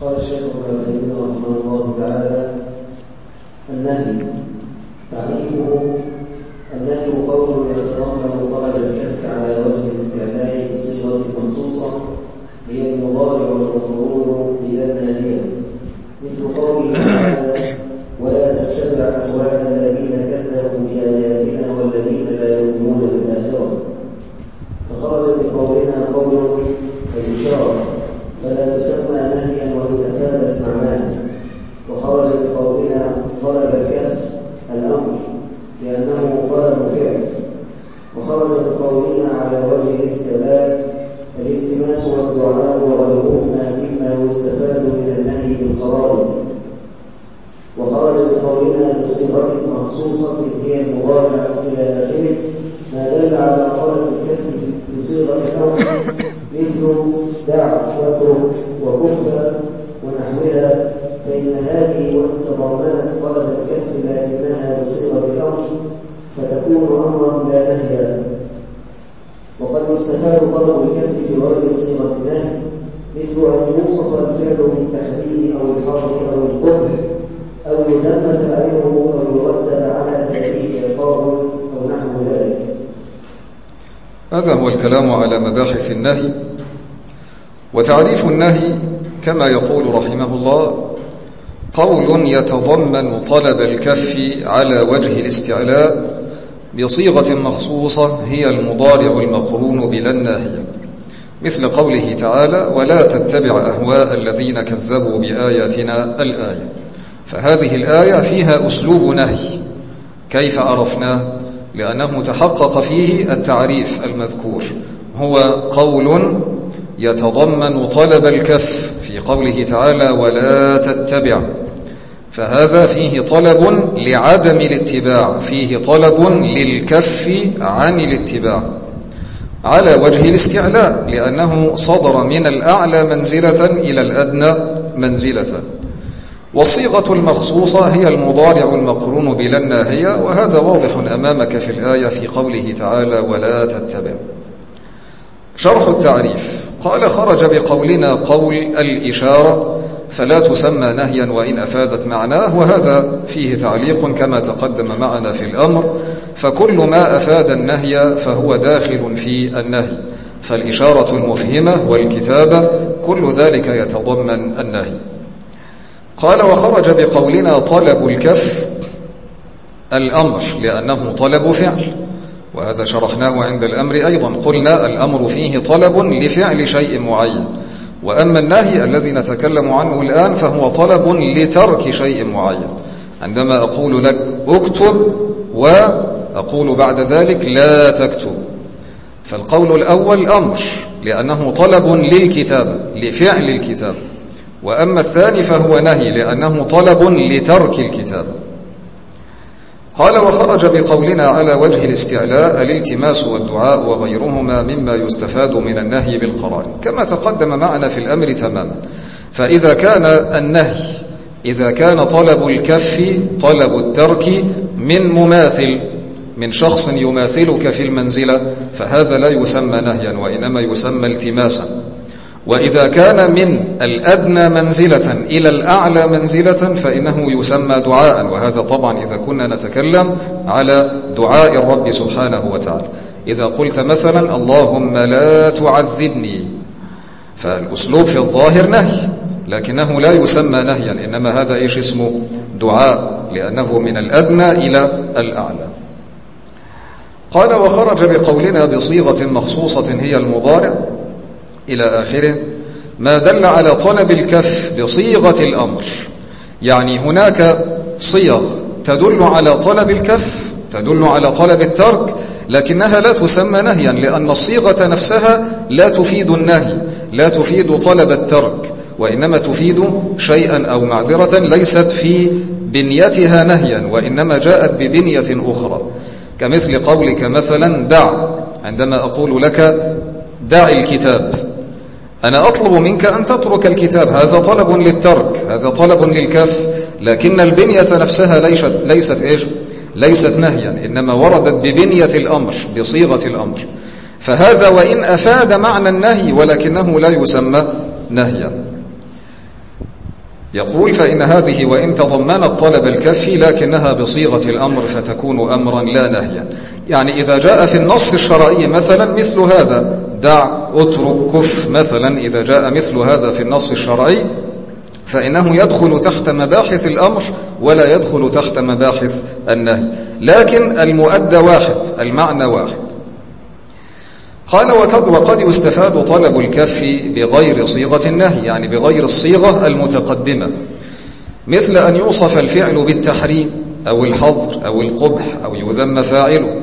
قال الشيخ ابن عثيمين رحمه الله تعالى: النهي تعريفه: النهي قول يتضمن طلب الكف على وجه الاستعلاء بصيغة مخصوصة هي المضارع والمقرون إلى الناهية، مثل قوله تعالى: ولا تتبع أهواء الذين كذبوا بآياتنا والذين لا يؤمنون بالآخرة. فخرج بقولنا قول الإشارة فلا تسمى نهيا وإن أفادت معناه، وخرج بقولنا طلب الكف الأمر لأنه طلب فعل، وخرج بقولنا على وجه الاستعلاء الالتماس والدعاء وغيرهما مما يستفاد من النهي بالقرائن، وخرج بقولنا بصيغة مخصوصة هي المضارع إلى آخره ما دل على طلب الكف بصيغة الأمر مثل دع واترك وكف ونحوها، فإن هذه وإن تضمنت طلب الكف لكنها بصيغة الأمر فتكون أمرا لا نهيا. وقد يستفاد طلب الكف بغير صيغة النهي، مثل أن يوصف الفعل بالتحريم أو الحرم أو القبح، أو يذم فاعله أو يرتب على تأديه عقاب أو نحو ذلك. هذا هو الكلام على مباحث النهي. وتعريف النهي كما يقول رحمه الله: قول يتضمن طلب الكف على وجه الاستعلاء بصيغة مخصوصة هي المضارع المقرون بلا الناهية، مثل قوله تعالى: ولا تتبع أهواء الذين كذبوا بآياتنا الآية. فهذه الآية فيها أسلوب نهي. كيف عرفناه؟ لأنه تحقق فيه التعريف المذكور، هو قول يتضمن طلب الكف في قوله تعالى: ولا تتبع، فهذا فيه طلب لعدم الاتباع، فيه طلب للكف عن الاتباع على وجه الاستعلاء، لأنه صدر من الأعلى منزلة إلى الأدنى منزلة. والصيغة المخصوصة هي المضارع المقرون بلا الناهية، وهذا واضح أمامك في الآية في قوله تعالى: ولا تتبع. شرح التعريف: قال: خرج بقولنا قول الإشارة فلا تسمى نهيا وإن أفادت معناه، وهذا فيه تعليق كما تقدم معنا في الأمر، فكل ما أفاد النهي فهو داخل في النهي، فالإشارة المفهمة والكتابة كل ذلك يتضمن النهي. قال: وخرج بقولنا طلب الكف الأمر لأنه طلب فعل، وهذا شرحناه عند الأمر أيضا، قلنا الأمر فيه طلب لفعل شيء معين، وأما النهي الذي نتكلم عنه الآن فهو طلب لترك شيء معين. عندما أقول لك اكتب وأقول بعد ذلك لا تكتب، فالقول الأول أمر لأنه طلب للكتابة لفعل الكتابة، وأما الثاني فهو نهي لأنه طلب لترك الكتابة. قال: وخرج بقولنا على وجه الاستعلاء الالتماس والدعاء وغيرهما مما يستفاد من النهي بالقرائن، كما تقدم معنا في الأمر تماما. فإذا كان النهي إذا كان طلب الكف طلب الترك من مماثل، من شخص يماثلك في المنزلة، فهذا لا يسمى نهيا وإنما يسمى التماسا. وإذا كان من الأدنى منزلة إلى الأعلى منزلة فإنه يسمى دعاء، وهذا طبعا إذا كنا نتكلم على دعاء الرب سبحانه وتعالى. إذا قلت مثلا اللهم لا تعذبني، فالأسلوب في الظاهر نهي لكنه لا يسمى نهيا، إنما هذا إيش اسمه؟ دعاء، لأنه من الأدنى إلى الأعلى. قال: وخرج بقولنا بصيغة مخصوصة هي المضارع إلى آخره ما دل على طلب الكف بصيغة الأمر، يعني هناك صيغ تدل على طلب الكف، تدل على طلب الترك، لكنها لا تسمى نهيا، لأن الصيغة نفسها لا تفيد النهي، لا تفيد طلب الترك، وإنما تفيد شيئا أو معذرة ليست في بنيتها نهيا، وإنما جاءت ببنية أخرى، كمثل قولك مثلا دع، عندما أقول لك دع الكتاب، أنا أطلب منك أن تترك الكتاب، هذا طلب للترك، هذا طلب للكف، لكن البنية نفسها ليست إيش؟ ليست نهيا، إنما وردت ببنية الأمر بصيغة الأمر، فهذا وإن أفاد معنى النهي ولكنه لا يسمى نهيا. يقول فإن هذه وإن تضمنت طلب الكف لكنها بصيغة الأمر فتكون أمرا لا نهيا. يعني إذا جاء في النص الشرعي مثلا مثل هذا دع اترك كف مثلا، إذا جاء مثل هذا في النص الشرعي فإنه يدخل تحت مباحث الأمر ولا يدخل تحت مباحث النهي، لكن المؤدى واحد، المعنى واحد. قال وقد يستفاد طلب الكف بغير صيغة النهي، يعني بغير الصيغة المتقدمة، مثل أن يوصف الفعل بالتحريم أو الحظر أو القبح أو يذم فاعله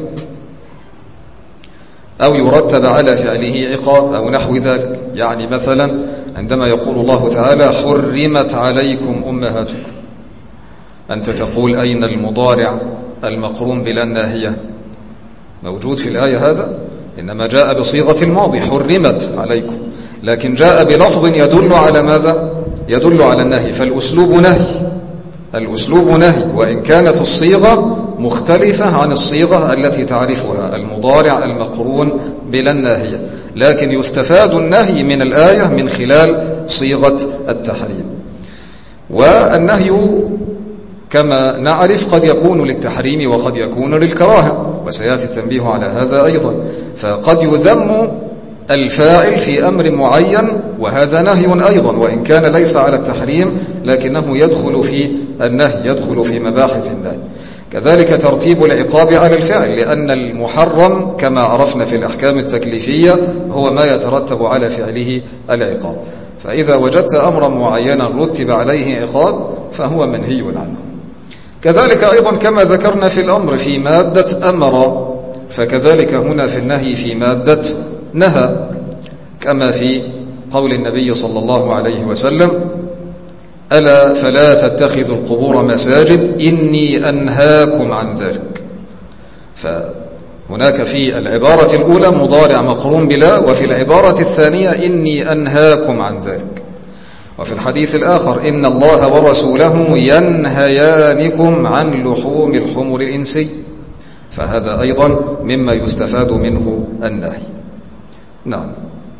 أو يرتب على فعله عقاب أو نحو ذلك. يعني مثلا عندما يقول الله تعالى حرمت عليكم أمهاتكم، أنت تقول أين المضارع المقرون بلا الناهية؟ موجود في الآية هذا؟ إنما جاء بصيغة الماضي حرمت عليكم، لكن جاء بلفظ يدل على ماذا؟ يدل على النهي، فالأسلوب نهي، الأسلوب نهي، وإن كانت الصيغة مختلفة عن الصيغة التي تعرفها المضارع المقرون بلا الناهية، لكن يستفاد النهي من الآية من خلال صيغة التحريم. والنهي كما نعرف قد يكون للتحريم وقد يكون للكراهة، وسيأتي التنبيه على هذا أيضا. فقد يذم الفاعل في أمر معين وهذا نهي أيضا، وإن كان ليس على التحريم لكنه يدخل في النهي، يدخل في مباحث النهي. كذلك ترتيب العقاب على الفعل، لأن المحرم كما عرفنا في الأحكام التكليفية هو ما يترتب على فعله العقاب، فإذا وجدت أمرا معينا رتب عليه عقاب فهو منهي عنه. كذلك أيضا كما ذكرنا في الأمر في مادة أمر، فكذلك هنا في النهي في مادة نهى، كما في قول النبي صلى الله عليه وسلم ألا فلا تتخذوا القبور مساجد إني أنهاكم عن ذلك. فهناك في العبارة الأولى مضارع مقرون بلا، وفي العبارة الثانية إني أنهاكم عن ذلك. وفي الحديث الآخر إن الله ورسوله ينهيانكم عن لحوم الحمر الإنسي، فهذا أيضا مما يستفاد منه النهي. نعم.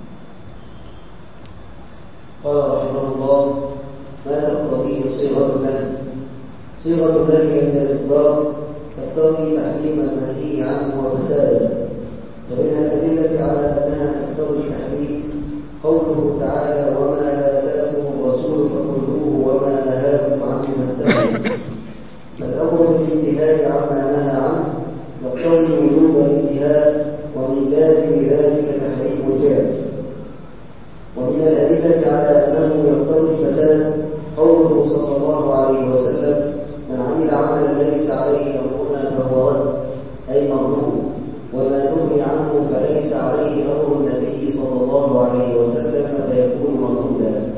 قال رحمه الله ما تقتضيه صيغة النهي؟ صيغة النهي عند الإطلاق تقتضي تحريم المنهي عنه وفساده، فمن الأدلة على أنها تقتضي التحريم قوله تعالى وما آتاكم الرسول فخذوه وما نهاكم عنه فانتهوا. فالأمر بالانتهاء عما نهى عنه يقتضي وجوب الانتهاء، ومن لازم ذلك تحريم الفعل. ومن الأدلة على أنه يقتضي الفساد قوله صلى الله عليه وسلم من عمل عملا ليس عليه أمرنا فهو رد، أي مردود، وما نهي عنه فليس عليه أمر النبي صلى الله عليه وسلم فيكون مردودا.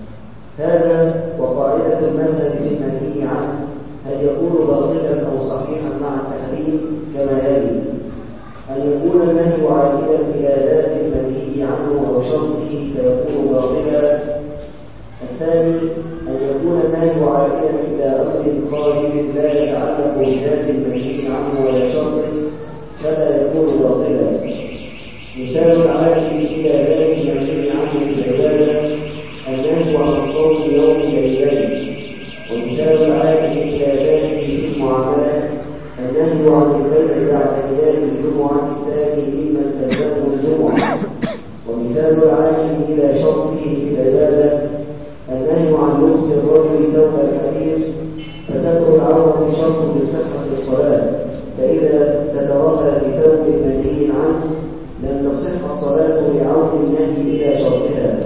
هذا وقاعدة المذهب في المنهي عنه هل يكون باطلا أو صحيحا مع التحريم كما يلي: أن يكون النهي عائدا إلى ذات المنهي عنه وشرطه فيكون باطلا. الثاني أن يكون النهي عائدا إلى أمر خارج لا يتعلق بذات المنهي عنه ولا شرطه فلا يكون باطلا. مثال العائد إلى ذات المنهي عنه في العبادة النهي عن صوم يوم العيدين، ومثال العائد إلى ذاته في المعاملة النهي عن البيع بعد نداء الجمعة الثاني ممن تلزمه الجمعة، ومثال العائد إلى شرطه في العبادة النهي عن لبس الرجل ثوب الحرير، فستر العورة شرط لصحة الصلاة، فإذا سترها بثوب منهي عنه لم تصح الصلاة لعود النهي إلى شرطها.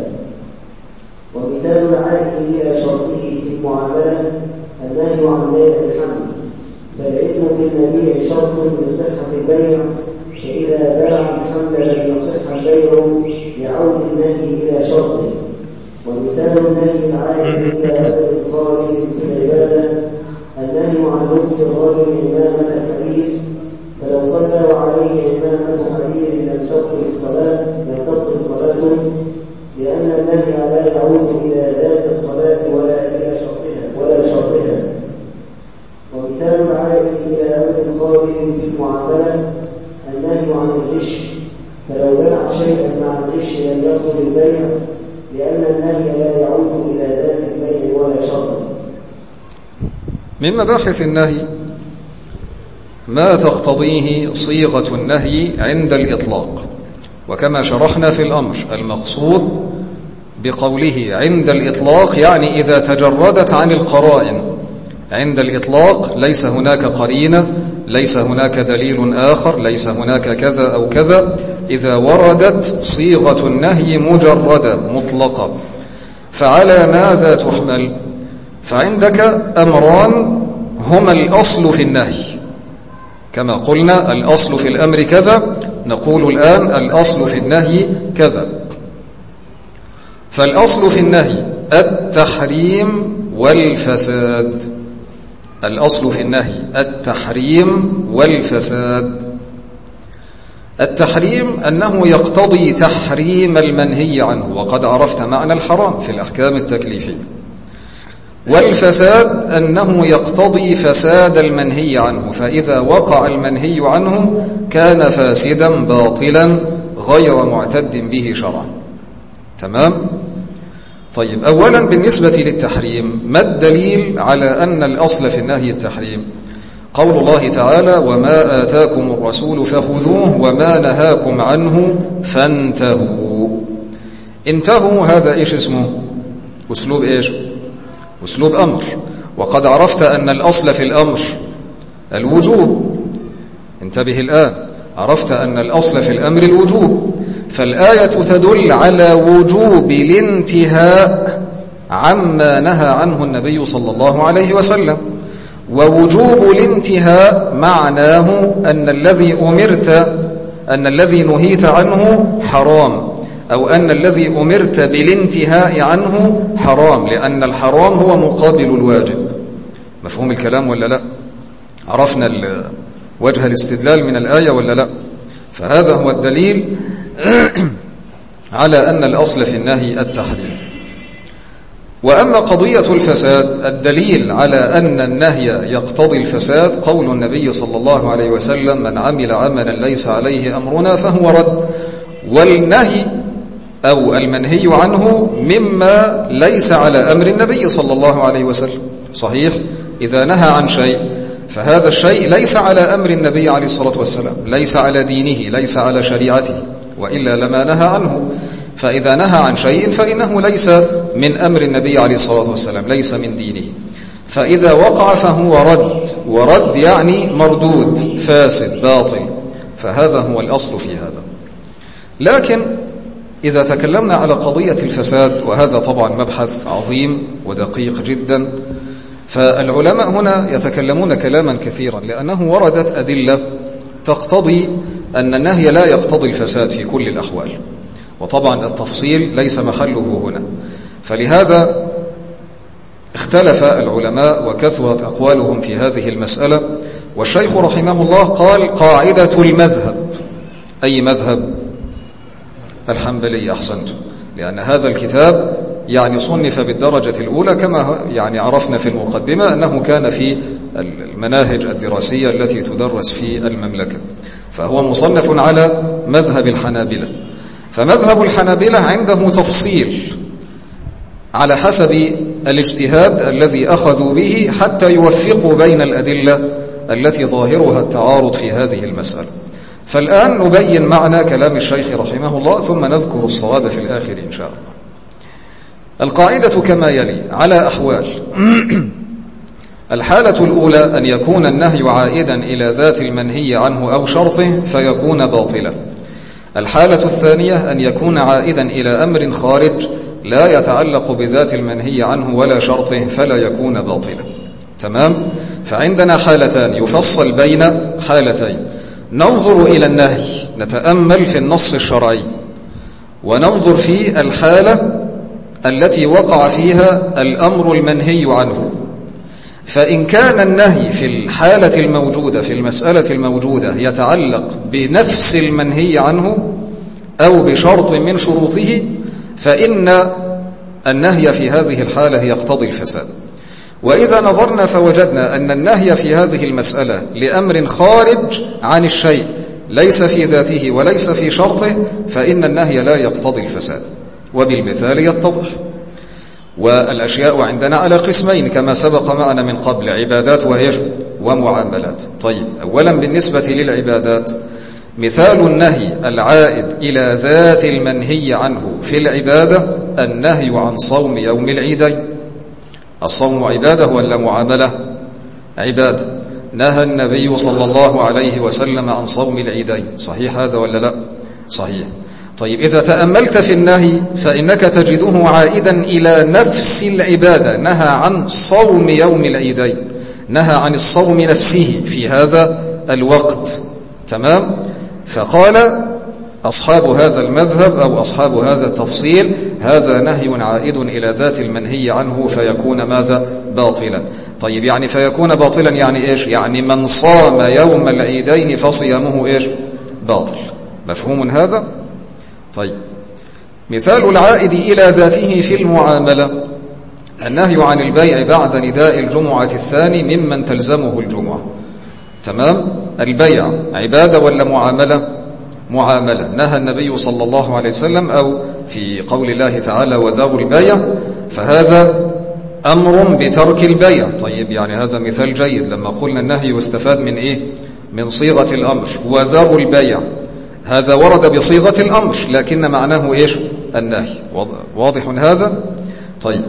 ومثال العائد إلى شرطه في المعاملة النهي عن بيع الحمل، فالعلم بالمبيع شرط لصحة البيع، فإذا باع الحمل لم يصح البيع لعود النهي إلى شرطه. ومثال النهي العائد إلى أمر خارج في العبادة النهي عن لبس الرجل إمامة الحرير، فلو صلى وعليه إمامة حرير لم تبطل صلاته، لأن النهي لا يعود إلى ذات الصلاة ولا إلى شرطها. ومثال العائد إلى أمر خارج في المعاملة النهي عن الغش، فلو باع شيئا مع الغش لم يبطل البيع، لأن النهي لا يعود إلى ذات البيع ولا شرطه. من مباحث النهي ما تقتضيه صيغة النهي عند الإطلاق، وكما شرحنا في الأمر المقصود بقوله عند الإطلاق يعني إذا تجردت عن القرائن. عند الإطلاق ليس هناك قرينة، ليس هناك دليل آخر، ليس هناك كذا أو كذا. إذا وردت صيغة النهي مجردة مطلقة فعلى ماذا تحمل؟ فعندك أمران هما الأصل في النهي، كما قلنا الأصل في الأمر كذا، نقول الآن الأصل في النهي كذا. فالأصل في النهي التحريم والفساد. الأصل في النهي التحريم والفساد. التحريم أنه يقتضي تحريم المنهي عنه، وقد عرفت معنى الحرام في الأحكام التكليفية. والفساد أنه يقتضي فساد المنهي عنه، فإذا وقع المنهي عنه كان فاسدا باطلا غير معتد به شرعا. تمام؟ طيب، أولا بالنسبة للتحريم، ما الدليل على أن الأصل في النهي التحريم؟ قول الله تعالى: وما آتاكم الرسول فخذوه وما نهاكم عنه فانتهوا. انتهوا هذا إيش اسمه؟ أسلوب إيش؟ أسلوب أمر، وقد عرفت أن الأصل في الأمر الوجوب. انتبه الآن، عرفت أن الأصل في الأمر الوجوب، فالآية تدل على وجوب الانتهاء عما نهى عنه النبي صلى الله عليه وسلم. ووجوب الانتهاء معناه أن الذي نهيت عنه حرام، أو أن الذي أمرت بالانتهاء عنه حرام، لأن الحرام هو مقابل الواجب. مفهوم الكلام ولا لا؟ عرفنا وجه الاستدلال من الآية ولا لا؟ فهذا هو الدليل على أن الأصل في النهي التحريم. وأما قضية الفساد، الدليل على أن النهي يقتضي الفساد قول النبي صلى الله عليه وسلم: من عمل عملا ليس عليه أمرنا فهو رد. والنهي أو المنهي عنه مما ليس على أمر النبي صلى الله عليه وسلم. صحيح؟ إذا نهى عن شيء فهذا الشيء ليس على أمر النبي عليه الصلاة والسلام، ليس على دينه، ليس على شريعته، وإلا لما نهى عنه. فإذا نهى عن شيء فإنه ليس من أمر النبي عليه الصلاة والسلام، ليس من دينه. فإذا وقع فهو رد، ورد يعني مردود، فاسد، باطل. فهذا هو الأصل في هذا. لكن إذا تكلمنا على قضية الفساد، وهذا طبعا مبحث عظيم ودقيق جدا، فالعلماء هنا يتكلمون كلاما كثيرا، لأنه وردت أدلة تقتضي أن النهي لا يقتضي الفساد في كل الأحوال، وطبعا التفصيل ليس محله هنا. فلهذا اختلف العلماء وكثرت أقوالهم في هذه المسألة. والشيخ رحمه الله قال: قاعدة المذهب. أي مذهب؟ الحنبلي. أحسنتم، لأن هذا الكتاب يعني صنف بالدرجة الأولى، كما يعني عرفنا في المقدمة أنه كان في المناهج الدراسية التي تدرس في المملكة، فهو مصنف على مذهب الحنابلة. فمذهب الحنابلة عنده تفصيل على حسب الاجتهاد الذي أخذوا به حتى يوفقوا بين الأدلة التي ظاهرها التعارض في هذه المسألة. فالآن نبين معنى كلام الشيخ رحمه الله، ثم نذكر الصواب في الآخر إن شاء الله. القاعدة كما يلي على أحوال. الحالة الأولى أن يكون النهي عائدا إلى ذات المنهي عنه أو شرطه فيكون باطلا. الحالة الثانية أن يكون عائدا إلى أمر خارج لا يتعلق بذات المنهي عنه ولا شرطه فلا يكون باطلا. تمام؟ فعندنا حالتان يفصل بين حالتين. ننظر إلى النهي، نتأمل في النص الشرعي، وننظر في الحالة التي وقع فيها الأمر المنهي عنه. فإن كان النهي في الحالة الموجودة، في المسألة الموجودة، يتعلق بنفس المنهي عنه أو بشرط من شروطه، فإن النهي في هذه الحالة يقتضي الفساد. وإذا نظرنا فوجدنا أن النهي في هذه المسألة لأمر خارج عن الشيء ليس في ذاته وليس في شرطه، فإن النهي لا يقتضي الفساد، وبالمثال يتضح. والأشياء عندنا على قسمين كما سبق معنا من قبل، عبادات ومعاملات. طيب، أولا بالنسبة للعبادات، مثال النهي العائد إلى ذات المنهي عنه في العبادة النهي عن صوم يوم العيدين. الصوم عبادة ولا معاملة؟ عبادة. نهى النبي صلى الله عليه وسلم عن صوم العيدين، صحيح هذا ولا لا؟ صحيح. طيب، إذا تأملت في النهي فإنك تجده عائدا إلى نفس العبادة، نهى عن صوم يوم العيدين، نهى عن الصوم نفسه في هذا الوقت. تمام؟ فقال أصحاب هذا المذهب أو أصحاب هذا التفصيل هذا نهي عائد إلى ذات المنهي عنه فيكون ماذا؟ باطلا. طيب، يعني فيكون باطلا يعني إيش؟ يعني من صام يوم العيدين فصيامه إيش؟ باطل. مفهوم هذا؟ طيب، مثال العائد إلى ذاته في المعاملة النهي عن البيع بعد نداء الجمعة الثاني ممن تلزمه الجمعة. تمام؟ البيع عبادة ولا معاملة؟ معاملة. نهى النبي صلى الله عليه وسلم أو في قول الله تعالى وذروا البيع، فهذا أمر بترك البيع. طيب، يعني هذا مثال جيد لما قلنا النهي يستفاد من إيه؟ من صيغة الأمر. وذروا البيع هذا ورد بصيغة الأمر لكن معناه إيش؟ النهي. واضح هذا؟ طيب،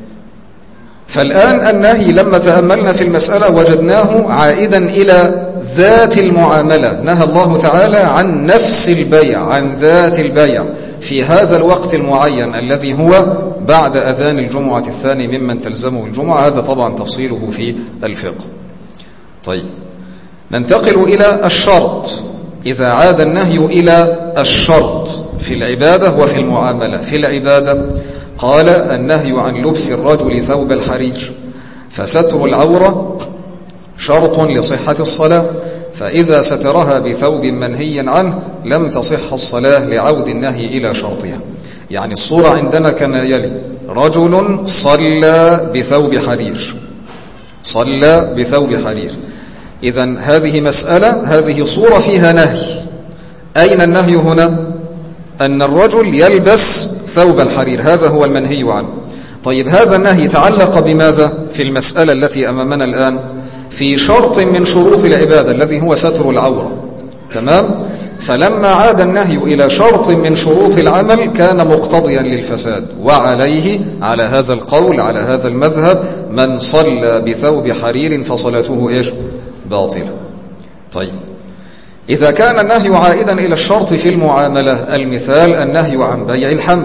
فالآن النهي لما تأملنا في المسألة وجدناه عائدا إلى ذات المعاملة. نهى الله تعالى عن نفس البيع، عن ذات البيع في هذا الوقت المعين الذي هو بعد أذان الجمعة الثاني ممن تلزمه الجمعة. هذا طبعا تفصيله في الفقه. طيب، ننتقل إلى الشرط. إذا عاد النهي إلى الشرط في العبادة وفي المعاملة. في العبادة قال النهي عن لبس الرجل ثوب الحرير، فستر العورة شرط لصحة الصلاة، فإذا سترها بثوب منهي عنه لم تصح الصلاة لعود النهي إلى شرطها. يعني الصورة عندنا كما يلي: رجل صلى بثوب حرير، صلى بثوب حرير. إذن هذه مسألة، هذه صورة فيها نهي. أين النهي هنا؟ أن الرجل يلبس ثوب الحرير، هذا هو المنهي عنه. طيب، هذا النهي تعلق بماذا في المسألة التي أمامنا الآن؟ في شرط من شروط العبادة الذي هو ستر العورة. تمام؟ فلما عاد النهي إلى شرط من شروط العمل كان مقتضيا للفساد، وعليه على هذا القول على هذا المذهب من صلى بثوب حرير فصلاته إيش؟ باطلة. طيب، إذا كان النهي عائدا إلى الشرط في المعاملة، المثال النهي عن بيع الحمل،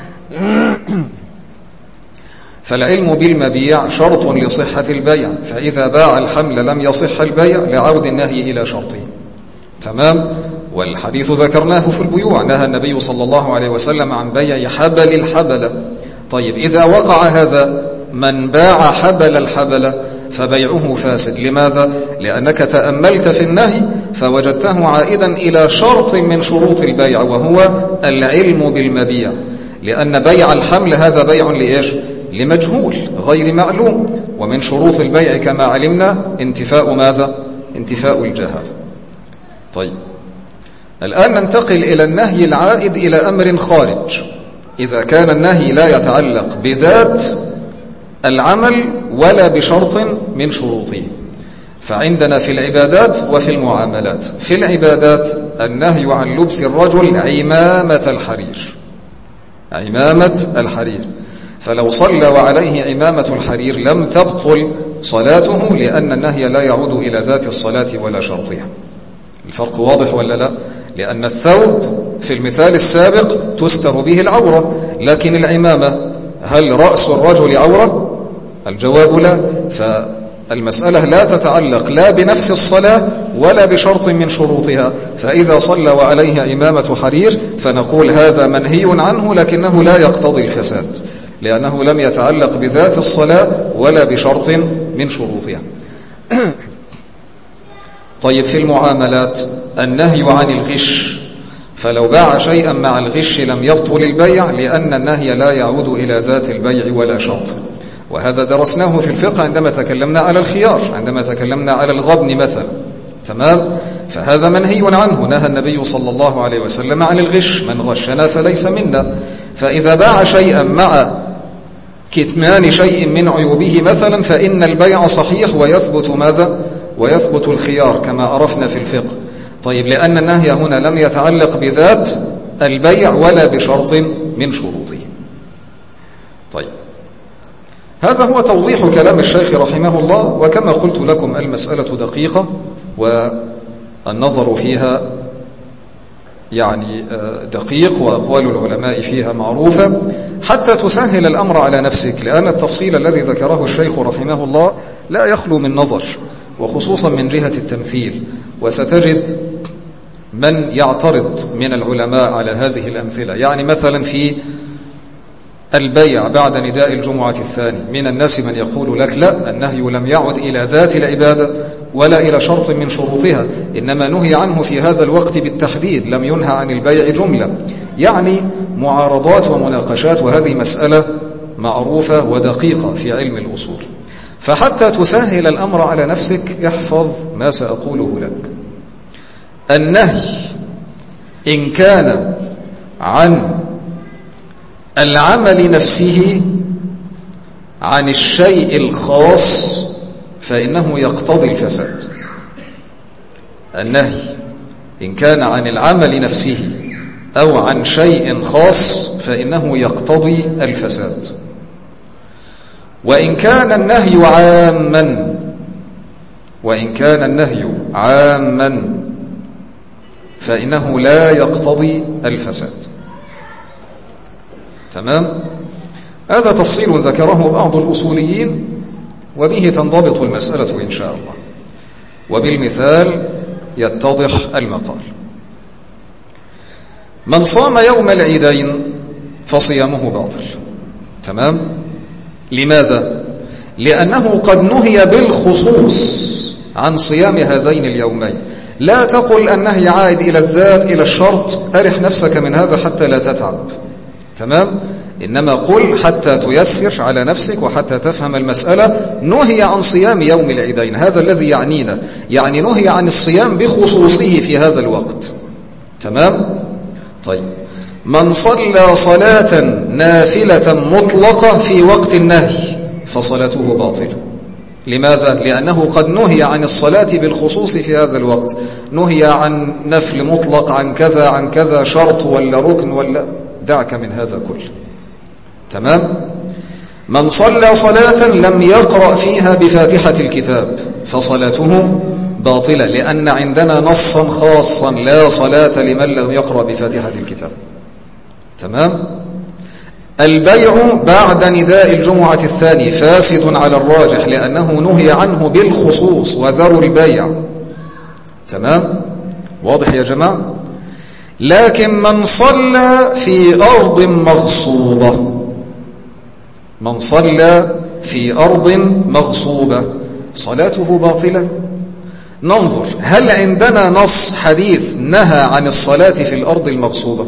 فالعلم بالمبيع شرط لصحة البيع، فإذا باع الحمل لم يصح البيع لعود النهي إلى شرطه. تمام؟ والحديث ذكرناه في البيوع، نهى النبي صلى الله عليه وسلم عن بيع حبل الحبلة. طيب، إذا وقع هذا من باع حبل الحبلة فبيعه فاسد. لماذا؟ لأنك تأملت في النهي فوجدته عائدا إلى شرط من شروط البيع وهو العلم بالمبيع، لأن بيع الحمل هذا بيع لإيش؟ لمجهول غير معلوم، ومن شروط البيع كما علمنا انتفاء ماذا؟ انتفاء الجهال. طيب، الآن ننتقل إلى النهي العائد إلى أمر خارج. إذا كان النهي لا يتعلق بذات العمل ولا بشرط من شروطه، فعندنا في العبادات وفي المعاملات. في العبادات النهي عن لبس الرجل عمامة الحرير، عمامة الحرير، فلو صلى وعليه عمامة الحرير لم تبطل صلاته، لأن النهي لا يعود إلى ذات الصلاة ولا شرطها. الفرق واضح ولا لا؟ لأن الثوب في المثال السابق تستر به العورة، لكن العمامة هل رأس الرجل عورة؟ الجواب لا. فالمسألة لا تتعلق لا بنفس الصلاة ولا بشرط من شروطها، فإذا صلى وعليه عمامة حرير فنقول هذا منهي عنه لكنه لا يقتضي الفساد، لأنه لم يتعلق بذات الصلاة ولا بشرط من شروطها. طيب، في المعاملات النهي عن الغش، فلو باع شيئا مع الغش لم يبطل البيع، لأن النهي لا يعود إلى ذات البيع ولا شرط. وهذا درسناه في الفقه عندما تكلمنا على الخيار، عندما تكلمنا على الغبن مثلا. تمام؟ فهذا منهي عنه، نهى النبي صلى الله عليه وسلم عن الغش، من غشنا فليس منا. فإذا باع شيئا مع كتمان شيء من عيوبه مثلا فإن البيع صحيح ويثبت ماذا؟ ويثبت الخيار كما عرفنا في الفقه. طيب لأن النهي هنا لم يتعلق بذات البيع ولا بشرط من شروطه. طيب هذا هو توضيح كلام الشيخ رحمه الله. وكما قلت لكم المسألة دقيقة والنظر فيها يعني دقيق، وأقوال العلماء فيها معروفة حتى تسهل الأمر على نفسك، لأن التفصيل الذي ذكره الشيخ رحمه الله لا يخلو من نظر، وخصوصا من جهة التمثيل. وستجد من يعترض من العلماء على هذه الأمثلة. يعني مثلا في البيع بعد نداء الجمعة الثاني من الناس من يقول لك لا، النهي لم يعد إلى ذات العبادة ولا إلى شرط من شروطها، إنما نهي عنه في هذا الوقت بالتحديد، لم ينهى عن البيع جملة. يعني معارضات ومناقشات، وهذه مسألة معروفة ودقيقة في علم الأصول. فحتى تسهل الأمر على نفسك احفظ ما سأقوله لك. النهي إن كان عن العمل نفسه، عن الشيء الخاص، فإنه يقتضي الفساد. النهي إن كان عن العمل نفسه أو عن شيء خاص فإنه يقتضي الفساد. وإن كان النهي عاما فإنه لا يقتضي الفساد. تمام؟ هذا تفصيل ذكره بعض الأصوليين، وبه تنضبط المسألة إن شاء الله، وبالمثال يتضح المقال. من صام يوم العيدين فصيامه باطل. تمام؟ لماذا؟ لأنه قد نهي بالخصوص عن صيام هذين اليومين. لا تقل النهي عائد إلى الذات إلى الشرط، أرح نفسك من هذا حتى لا تتعب. تمام؟ إنما قل حتى تيسر على نفسك وحتى تفهم المسألة. نهي عن صيام يوم العيدين، هذا الذي يعنينا، يعني نهي عن الصيام بخصوصه في هذا الوقت. تمام؟ طيب، من صلى صلاة نافلة مطلقة في وقت النهي فصلاته باطلة. لماذا؟ لأنه قد نهي عن الصلاة بالخصوص في هذا الوقت، نهي عن نفل مطلق، عن كذا عن كذا، شرط ولا ركن ولا، دعك من هذا كله. تمام؟ من صلى صلاة لم يقرأ فيها بفاتحة الكتاب فصلاته باطلة، لأن عندنا نصا خاصا لا صلاة لمن لم يقرأ بفاتحة الكتاب. تمام؟ البيع بعد نداء الجمعة الثاني فاسد على الراجح، لأنه نهي عنه بالخصوص، وذروا البيع. تمام؟ واضح يا جماعة؟ لكن من صلى في أرض مغصوبة، من صلى في أرض مغصوبة صلاته باطلة. ننظر هل عندنا نص حديث نهى عن الصلاة في الأرض المغصوبة؟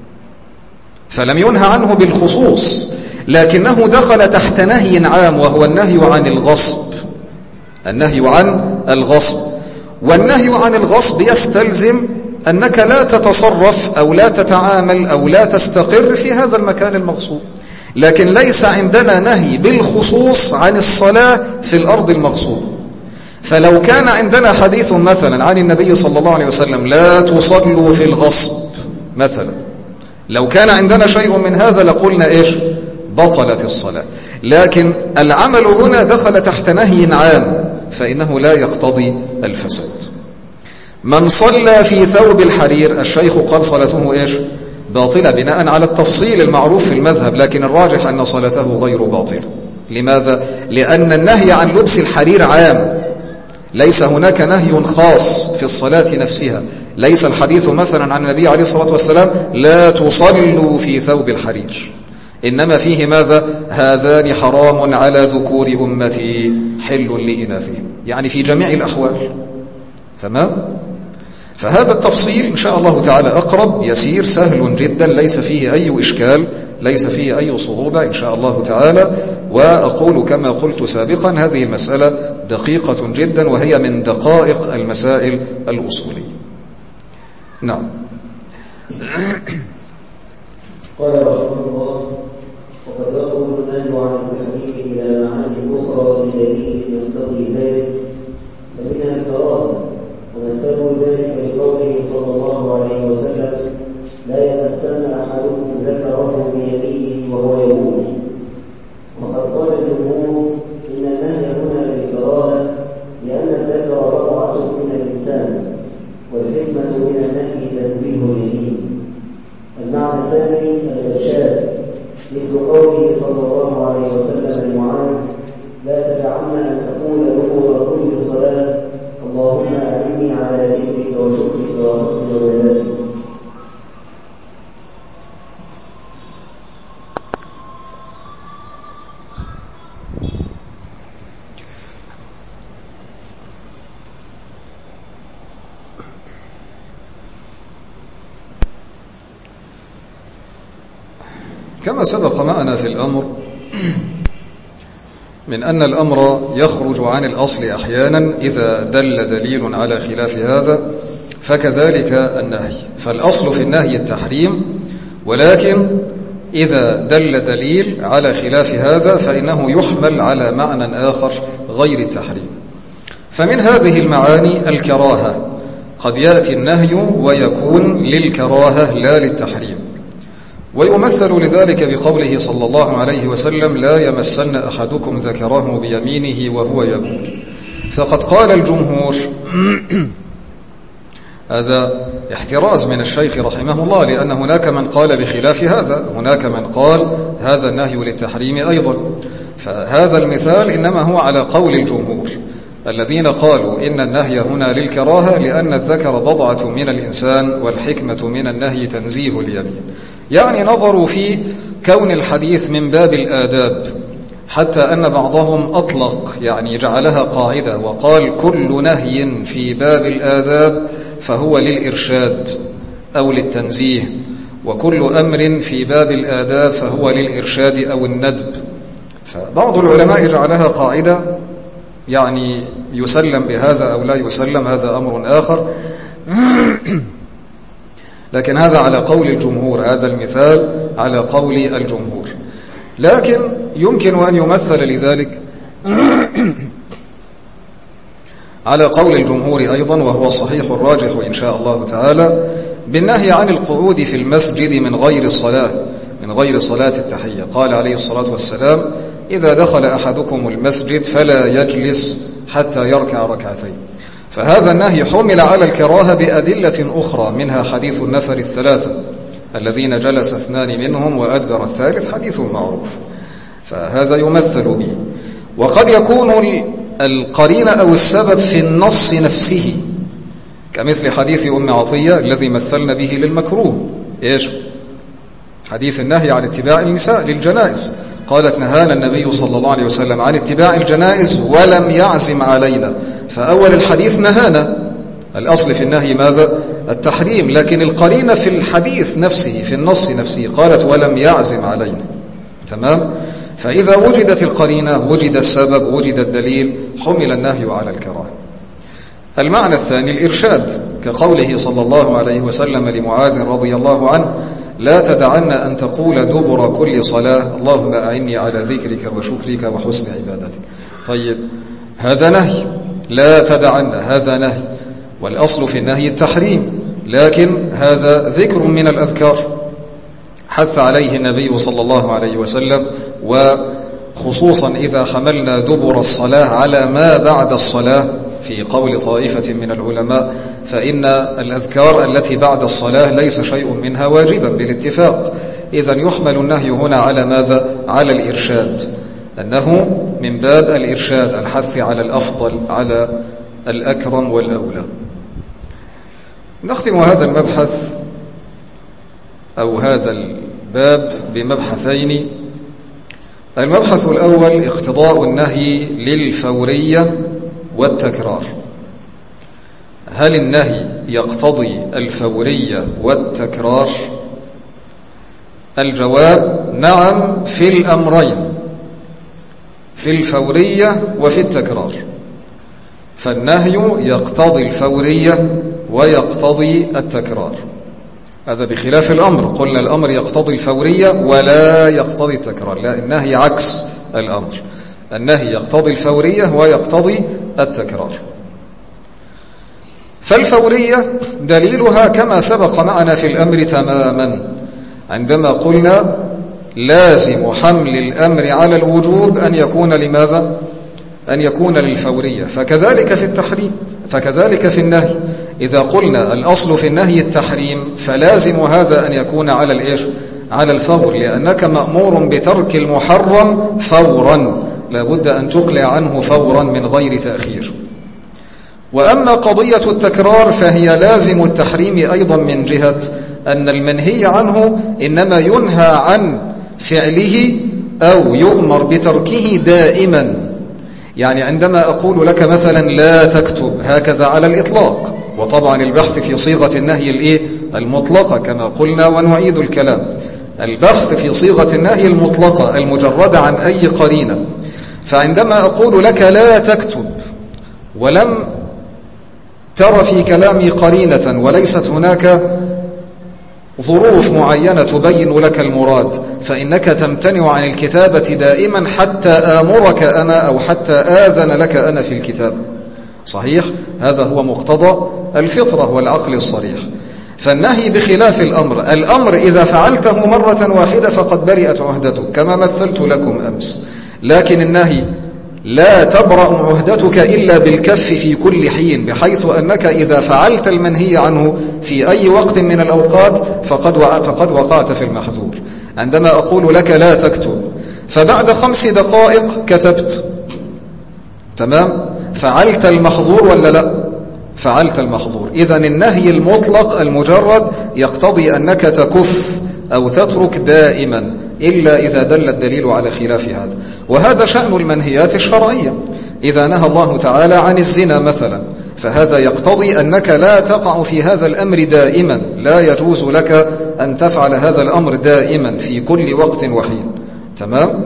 فلم ينهى عنه بالخصوص، لكنه دخل تحت نهي عام، وهو النهي عن الغصب. النهي عن الغصب، والنهي عن الغصب يستلزم أنك لا تتصرف أو لا تتعامل أو لا تستقر في هذا المكان المغصوب. لكن ليس عندنا نهي بالخصوص عن الصلاة في الأرض المغصوب. فلو كان عندنا حديث مثلا عن النبي صلى الله عليه وسلم لا تصلوا في الغصب مثلا، لو كان عندنا شيء من هذا لقلنا إيش؟ بطلت الصلاة. لكن العمل هنا دخل تحت نهي عام، فإنه لا يقتضي الفساد. من صلى في ثوب الحرير، الشيخ قال صلاته إيش؟ باطلة، بناء على التفصيل المعروف في المذهب، لكن الراجح أن صلاته غير باطلة. لماذا؟ لأن النهي عن لبس الحرير عام، ليس هناك نهي خاص في الصلاة نفسها. ليس الحديث مثلا عن النبي عليه الصلاة والسلام لا تصلوا في ثوب الحرير، إنما فيه ماذا؟ هذان حرام على ذكور أمتي حل لإناثهم، يعني في جميع الأحوال. تمام؟ فهذا التفصيل إن شاء الله تعالى أقرب، يسير، سهل جدا، ليس فيه أي إشكال، ليس فيه أي صعوبة إن شاء الله تعالى. وأقول كما قلت سابقا، هذه المسألة دقيقة جدا، وهي من دقائق المسائل الأصولية. نعم. قال رحمه الله: وقد يخرج النهي عن التحريم إلى معاني أخرى لدليل يقتضي ذلك فمنها الكراهة، ومثلوا ذلك بقوله صلى الله عليه وسلم: لا يمسن أحدكم ذكره بيمينه وهو يبول. وقد قال الجمهور إن النهي هنا للكراهة لأن الذكر بضعة من الإنسان، والحكمة من النهي تنزيه اليمين. المعنى الثاني الإرشاد، مثل قوله صلى الله عليه وسلم لمعاذ: لا تدعن أن تقول دبر كل صلاة اللهم أعني على ذكرك وشكرك وحسن عبادتك. كما سبق معنا في الأمر من أن الأمر يخرج عن الأصل أحيانا إذا دل دليل على خلاف هذا، فكذلك النهي. فالأصل في النهي التحريم، ولكن إذا دل دليل على خلاف هذا فإنه يحمل على معنى آخر غير التحريم. فمن هذه المعاني الكراهة، قد يأتي النهي ويكون للكراهة لا للتحريم. ويمثل لذلك بقوله صلى الله عليه وسلم: لا يمسن أحدكم ذكره بيمينه وهو يبول. فقد قال الجمهور هذا احتراز من الشيخ رحمه الله، لأن هناك من قال بخلاف هذا، هناك من قال هذا النهي للتحريم أيضا. فهذا المثال إنما هو على قول الجمهور الذين قالوا إن النهي هنا للكراهة لأن الذكر بضعة من الإنسان، والحكمة من النهي تنزيه اليمين. يعني نظروا في كون الحديث من باب الآداب، حتى أن بعضهم أطلق يعني جعلها قاعدة وقال: كل نهي في باب الآداب فهو للإرشاد أو للتنزيه، وكل أمر في باب الآداب فهو للإرشاد أو الندب. فبعض العلماء جعلها قاعدة، يعني يسلم بهذا أو لا يسلم، هذا أمر آخر. لكن هذا على قول الجمهور، هذا المثال على قول الجمهور. لكن يمكن أن يمثل لذلك على قول الجمهور أيضا، وهو الصحيح الراجح إن شاء الله تعالى، بالنهي عن القعود في المسجد من غير الصلاة، من غير صلاة التحية. قال عليه الصلاة والسلام: إذا دخل أحدكم المسجد فلا يجلس حتى يركع ركعتين. فهذا النهي حمل على الكراهة بأدلة أخرى، منها حديث النفر الثلاثة الذين جلس اثنان منهم وأدبر الثالث، حديث معروف، فهذا يمثل به. وقد يكون القرين أو السبب في النص نفسه، كمثل حديث أم عطية الذي مثلنا به للمكروه. إيش؟ حديث النهي عن اتباع النساء للجنائز. قالت: نهانا النبي صلى الله عليه وسلم عن اتباع الجنائز ولم يعزم علينا. فأول الحديث نهانا، الأصل في النهي ماذا؟ التحريم، لكن القرينة في الحديث نفسه، في النص نفسه، قالت: ولم يعزم علينا. تمام؟ فإذا وجدت القرينة، وجد السبب، وجد الدليل، حمل النهي على الكراهة. المعنى الثاني الإرشاد، كقوله صلى الله عليه وسلم لمعاذ رضي الله عنه: لا تدعن أن تقول دبر كل صلاة اللهم أعني على ذكرك وشكرك وحسن عبادتك. طيب، هذا نهي، لا تدعن، هذا نهي، والأصل في النهي التحريم، لكن هذا ذكر من الأذكار حث عليه النبي صلى الله عليه وسلم، وخصوصا إذا حملنا دبر الصلاة على ما بعد الصلاة في قول طائفة من العلماء، فإن الأذكار التي بعد الصلاة ليس شيء منها واجبا بالاتفاق. إذن يحمل النهي هنا على ماذا؟ على الإرشاد، أنه من باب الإرشاد، الحث على الأفضل، على الأكرم والأولى. نختم هذا المبحث أو هذا الباب بمبحثين. المبحث الأول اقتضاء النهي للفورية والتكرار. هل النهي يقتضي الفورية والتكرار؟ الجواب: نعم، في الأمرين، في الفورية وفي التكرار. فالنهي يقتضي الفورية ويقتضي التكرار. هذا بخلاف الأمر. قلنا الأمر يقتضي الفورية ولا يقتضي التكرار. لا، النهي عكس الأمر. النهي يقتضي الفورية ويقتضي التكرار. فالفورية دليلها كما سبق معنا في الأمر تماما عندما قلنا لازم حمل الأمر على الوجوب أن يكون لماذا؟ أن يكون للفورية. فكذلك في التحريم، فكذلك في النهي. إذا قلنا الأصل في النهي التحريم فلازم هذا أن يكون على الإيش؟ على الفور، لأنك مأمور بترك المحرم فورا، لابد أن تقلع عنه فورا من غير تأخير. وأما قضية التكرار فهي لازم التحريم أيضا من جهة أن المنهي عنه إنما ينهى عن فعله أو يؤمر بتركه دائما. يعني عندما أقول لك مثلا لا تكتب هكذا على الإطلاق، وطبعا البحث في صيغة النهي المطلقة كما قلنا ونعيد الكلام، البحث في صيغة النهي المطلقة المجردة عن أي قرينة. فعندما أقول لك لا تكتب ولم ترى في كلامي قرينة وليست هناك ظروف معينة تبين لك المراد، فإنك تمتنع عن الكتابة دائما حتى آمرك أنا أو حتى آذن لك أنا في الكتاب. صحيح؟ هذا هو مقتضى الفطرة والعقل الصريح. فالنهي بخلاف الأمر. الأمر إذا فعلته مرة واحدة فقد برئت عهدتك كما مثلت لكم أمس، لكن النهي لا تبرأ عهدتك إلا بالكف في كل حين، بحيث أنك إذا فعلت المنهي عنه في أي وقت من الأوقات فقد وقعت في المحظور. عندما أقول لك لا تكتب فبعد 5 دقائق كتبت، تمام؟ فعلت المحظور ولا لا؟ فعلت المحظور. إذن النهي المطلق المجرد يقتضي أنك تكف أو تترك دائما إلا إذا دل الدليل على خلاف هذا. وهذا شأن المنهيات الشرعية. إذا نهى الله تعالى عن الزنا مثلا فهذا يقتضي أنك لا تقع في هذا الأمر دائما، لا يجوز لك أن تفعل هذا الأمر دائما في كل وقت وحين. تمام؟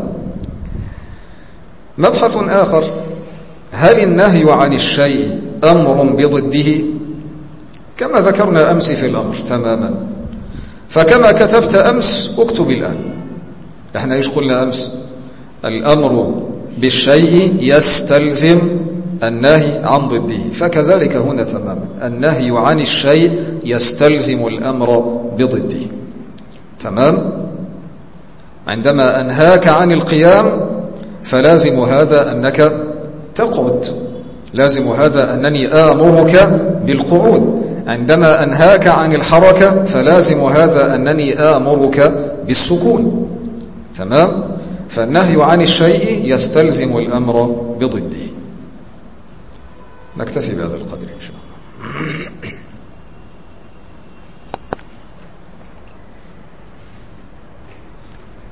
مبحث آخر: هل النهي عن الشيء أمر بضده؟ كما ذكرنا أمس في الأمر تماما. فكما كتبت أمس اكتب الآن. احنا ايش قلنا أمس؟ الأمر بالشيء يستلزم النهي عن ضده، فكذلك هنا تماما النهي عن الشيء يستلزم الأمر بضده. تمام؟ عندما أنهاك عن القيام فلازم هذا أنك تقعد، لازم هذا أنني آمرك بالقعود. عندما أنهاك عن الحركة فلازم هذا أنني آمرك بالسكون. تمام؟ فالنهي عن الشيء يستلزم الأمر بضده. نكتفي بهذا القدر إن شاء الله.